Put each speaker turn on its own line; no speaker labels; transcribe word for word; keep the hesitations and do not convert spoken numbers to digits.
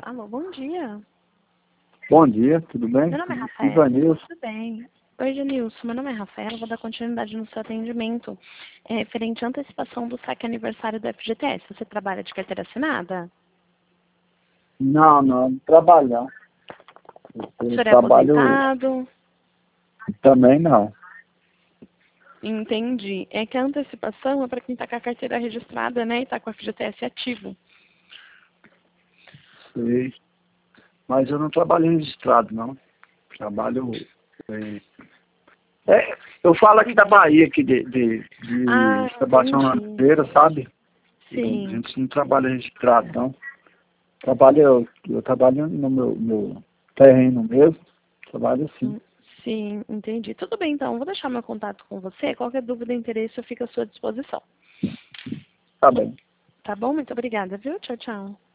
Alô, bom dia.
Bom dia, tudo bem?
Meu nome é Rafaela.
Ivanilson.
Tudo bem. Oi, Janilson. Meu nome é Rafaela. Vou dar continuidade no seu atendimento. É referente à antecipação do saque aniversário do F G T S. Você trabalha de carteira assinada?
Não, não, trabalhar.
O
Eu
senhor é
trabalho
aposentado?
também não.
Entendi. É que a antecipação é para quem está com a carteira registrada, né? E está com o F G T S ativo.
Sei. Mas eu não trabalho registrado, não. Trabalho. É, é, eu falo aqui da Bahia, aqui de, de,
Ah,
de Sebastião
entendi.
Ladeira, sabe? A
Sim.
gente não trabalha registrado, não. Trabalho, eu, eu trabalho no meu, meu terreno mesmo. Trabalho assim.
Hum, Sim, entendi. Tudo bem, então. Vou deixar meu contato com você. Qualquer dúvida ou interesse, eu fico à sua disposição.
Tá bem.
Tá bom? Muito obrigada, viu? Tchau, tchau.